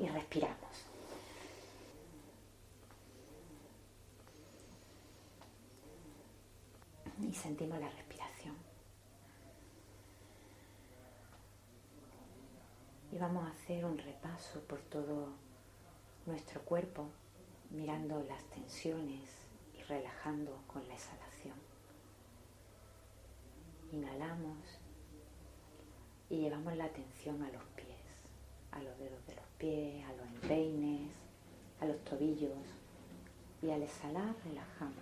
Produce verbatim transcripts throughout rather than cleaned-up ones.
y respiramos. Y sentimos la respiración. Y vamos a hacer un repaso por todo nuestro cuerpo, mirando las tensiones y relajando con la exhalación. Inhalamos y llevamos la atención a los pies, a los dedos de los pies, a los empeines, a los tobillos, y al exhalar relajamos.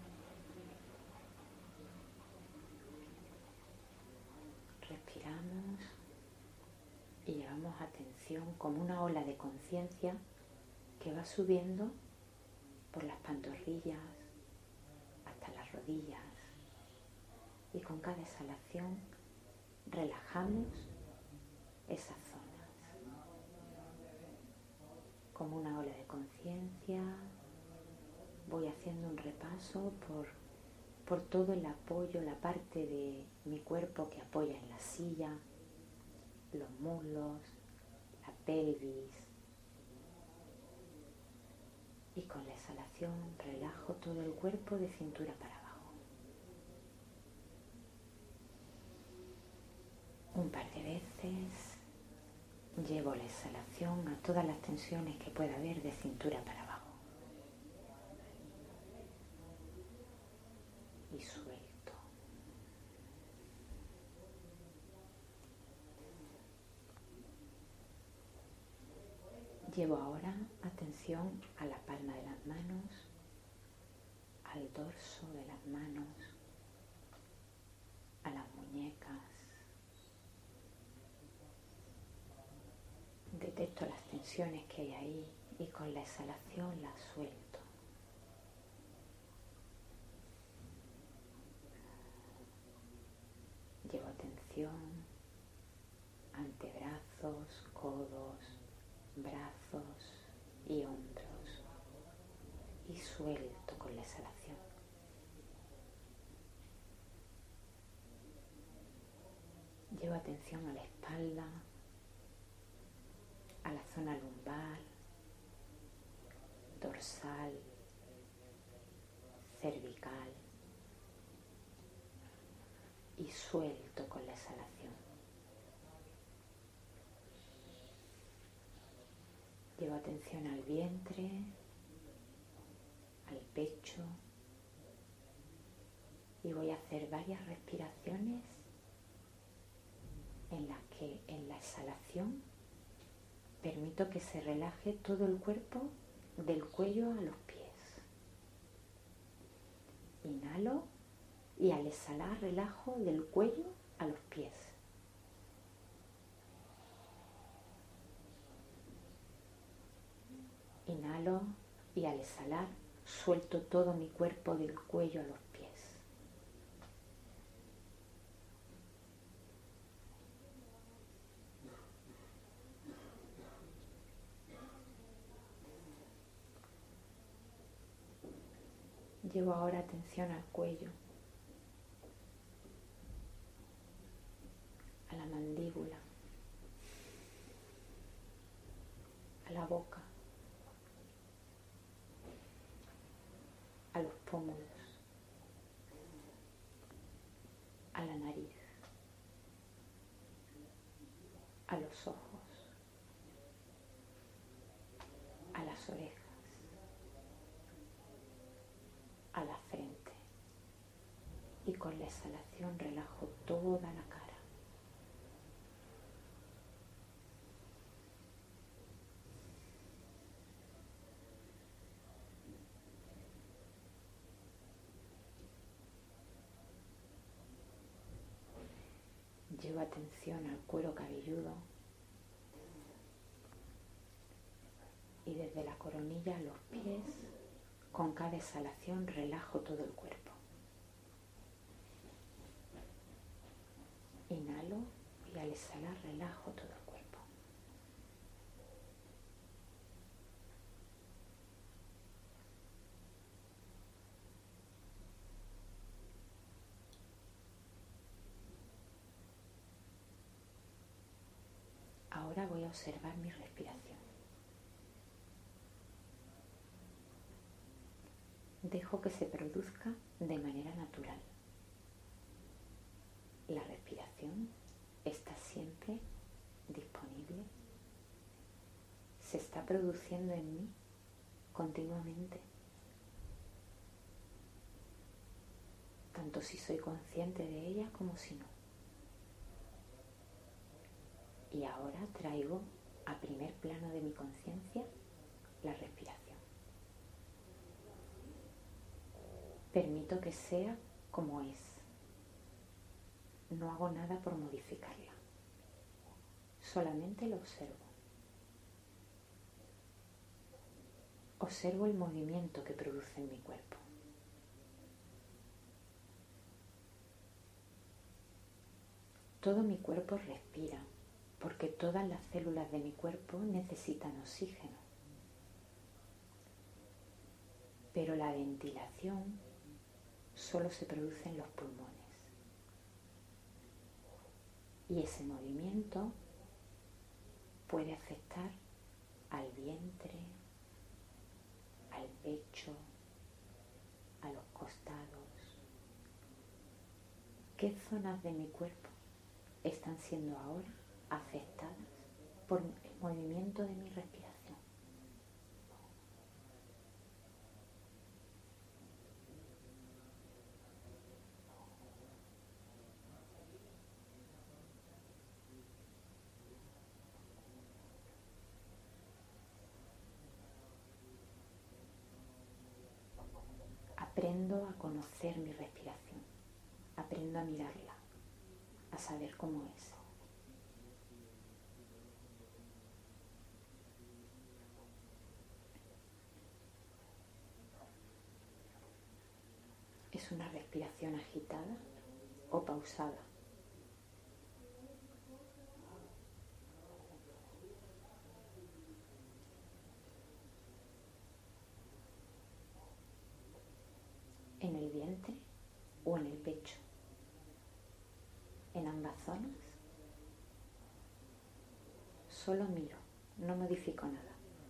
Respiramos y llevamos atención como una ola de conciencia que va subiendo por las pantorrillas hasta las rodillas, y con cada exhalación relajamos esas zonas. Como una ola de conciencia voy haciendo un repaso por, por todo el apoyo, la parte de mi cuerpo que apoya en la silla, los muslos, la pelvis. Y con la exhalación relajo todo el cuerpo de cintura para abajo. Un par de veces llevo la exhalación a todas las tensiones que pueda haber de cintura para abajo. Y suelto. Llevo ahora atención a la palma de las manos, al dorso de las manos, a las muñecas. Detecto las tensiones que hay ahí y con la exhalación las suelto. Llevo atención a antebrazos, codos, brazos y hombros, y suelto con la exhalación. Llevo atención a la espalda, a la zona lumbar, dorsal, cervical, y suelto con la exhalación. Llevo atención al vientre, al pecho, y voy a hacer varias respiraciones en las que en la exhalación permito que se relaje todo el cuerpo del cuello a los pies. Inhalo y al exhalar relajo del cuello a los pies. Inhalo y al exhalar suelto todo mi cuerpo del cuello a los pies. Llevo ahora atención al cuello, a la mandíbula, a la boca, a los pómulos, a la nariz, a los ojos, a las orejas, a la frente, y con la exhalación relajo toda la cara. Llevo atención al cuero cabelludo y desde la coronilla a los pies, con cada exhalación relajo todo el cuerpo. Inhalo y al exhalar relajo todo el cuerpo. Ahora voy a observar mi respiración. dejo que se produzca de manera natural. La respiración está siempre disponible, se está produciendo en mí continuamente, tanto si soy consciente de ella como si no. Y ahora traigo a primer plano de mi conciencia la respiración. Permito que sea como es. No hago nada por modificarla. Solamente la observo. Observo el movimiento que produce en mi cuerpo. Todo mi cuerpo respira, porque todas las células de mi cuerpo necesitan oxígeno. Pero la ventilación solo se produce en los pulmones. Y ese movimiento puede afectar al vientre, al pecho, a los costados. ¿Qué zonas de mi cuerpo están siendo ahora afectadas por el movimiento de mi respiración? Aprendo a conocer mi respiración, aprendo a mirarla, a saber cómo es. ¿Es una respiración agitada o pausada? ¿En el vientre o en el pecho? ¿En ambas zonas? Solo miro, no modifico nada.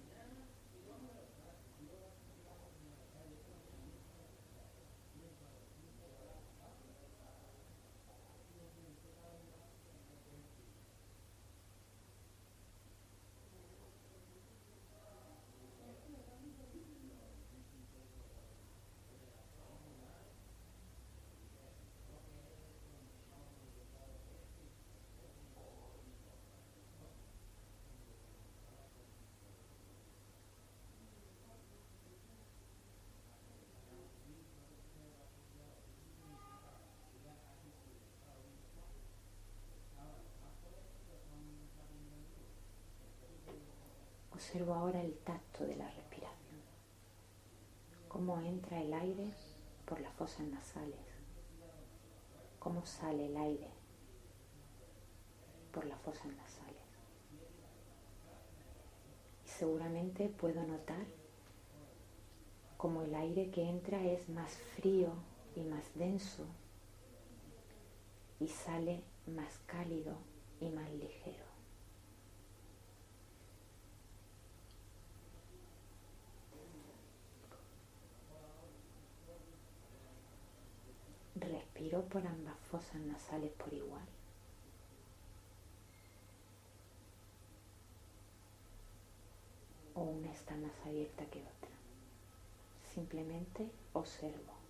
Observo ahora el tacto de la respiración, cómo entra el aire por las fosas nasales, cómo sale el aire por las fosas nasales. Y seguramente puedo notar cómo el aire que entra es más frío y más denso y sale más cálido y más ligero. Respiro por ambas fosas nasales por igual. O una está más abierta que otra. Simplemente observo.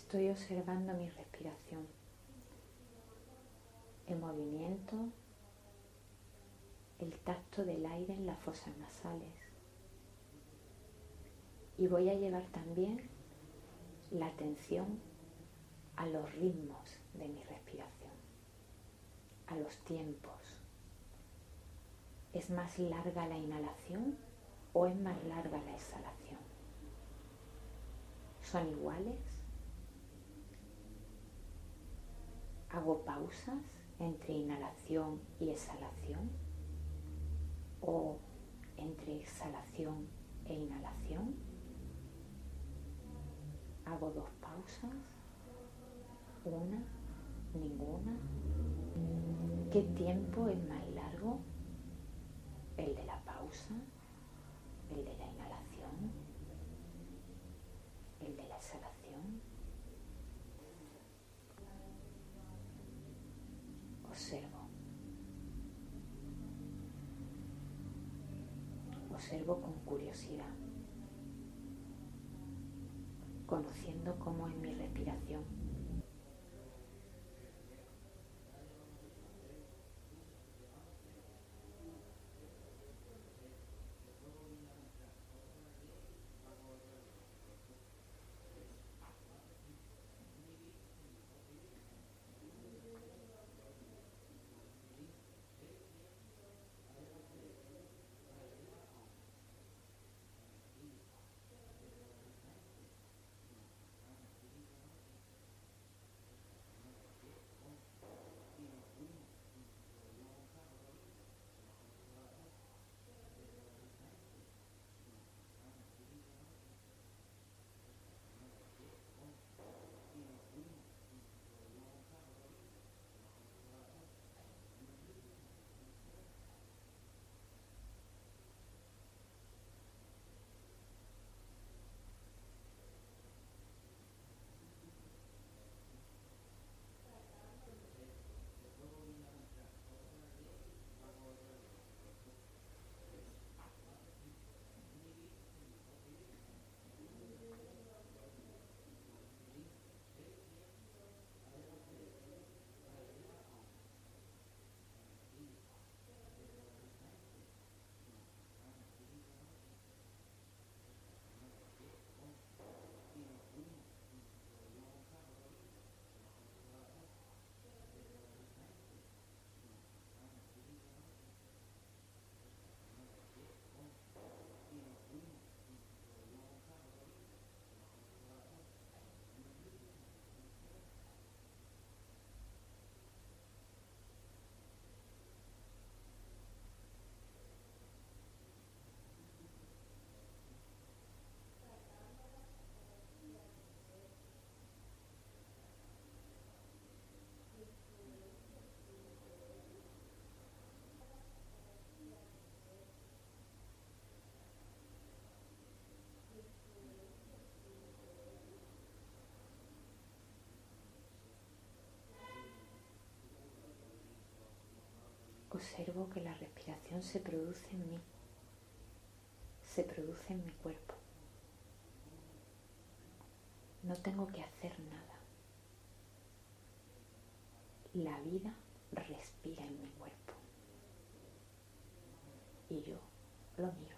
Estoy observando mi respiración, el movimiento, el tacto del aire en las fosas nasales. Y voy a llevar también la atención a los ritmos de mi respiración, a los tiempos. ¿Es más larga la inhalación o es más larga la exhalación? ¿Son iguales? ¿Hago pausas entre inhalación y exhalación? ¿O entre exhalación e inhalación? ¿Hago dos pausas? ¿Una? ¿Ninguna? ¿Qué tiempo es más largo? ¿El de la pausa? ¿El de la inhalación? ¿El de la exhalación? Observo. Observo con curiosidad, conociendo cómo es mi respiración. Observo que la respiración se produce en mí, se produce en mi cuerpo. No tengo que hacer nada. La vida respira en mi cuerpo y yo lo miro.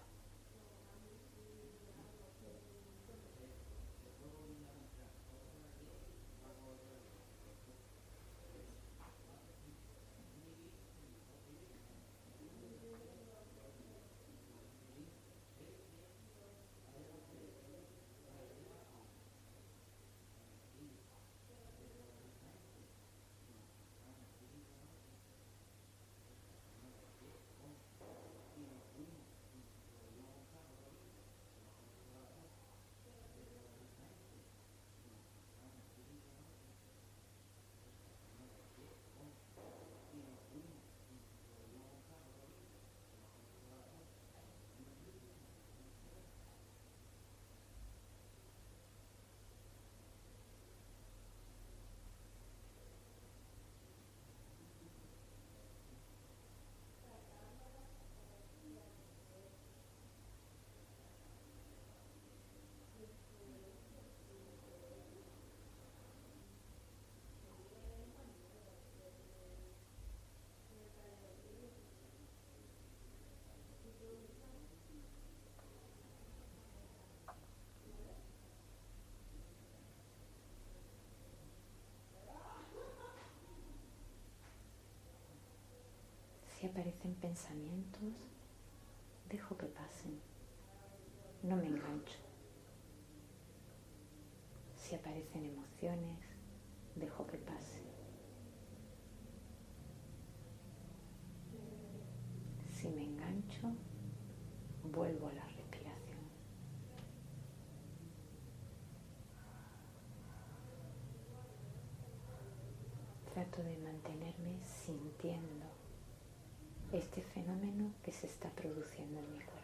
aparecen pensamientos, dejo que pasen, no me engancho. Si aparecen emociones, dejo que pasen. Si me engancho, vuelvo a la respiración. Trato de mantenerme sintiendo este fenómeno que se está produciendo en mi cuerpo.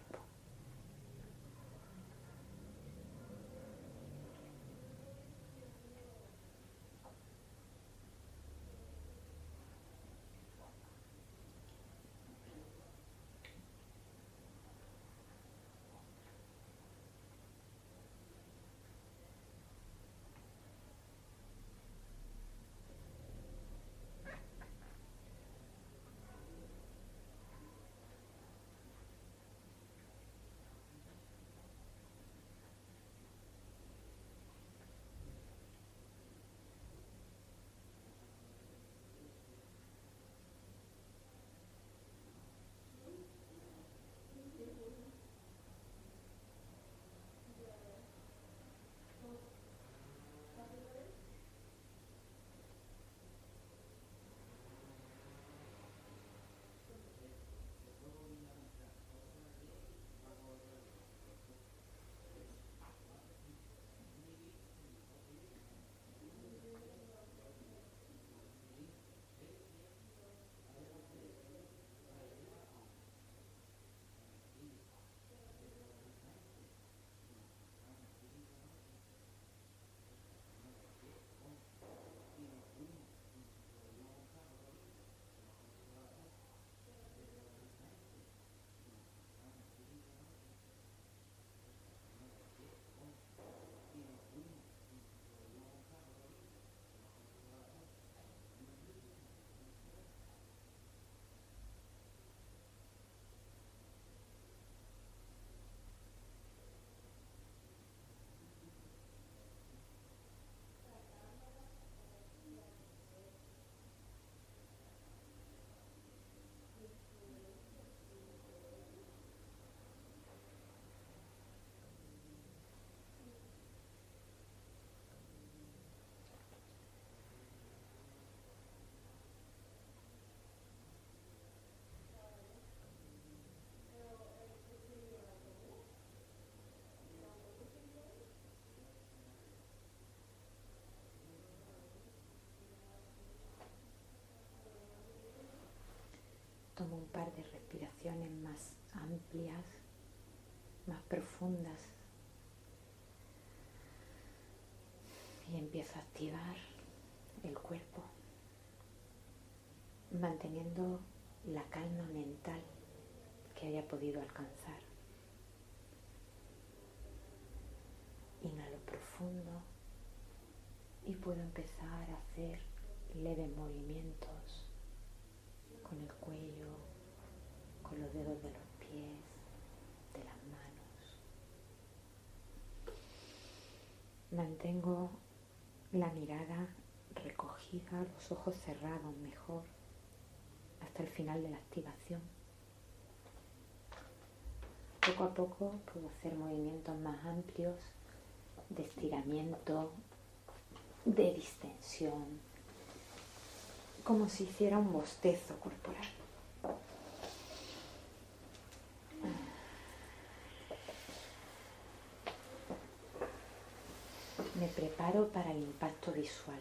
Tomo un par de respiraciones más amplias, más profundas y empiezo a activar el cuerpo, manteniendo la calma mental que haya podido alcanzar. Inhalo profundo y puedo empezar a hacer leves movimientos con el cuello, con los dedos de los pies, de las manos. Mantengo la mirada recogida, los ojos cerrados mejor, hasta el final de la activación. Poco a poco puedo hacer movimientos más amplios de estiramiento, de distensión, como si hiciera un bostezo corporal. Me preparo para el impacto visual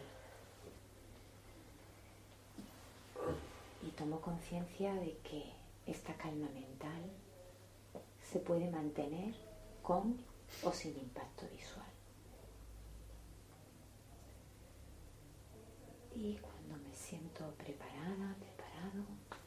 y tomo conciencia de que esta calma mental se puede mantener con o sin impacto visual. Y cuando me siento preparada, preparado,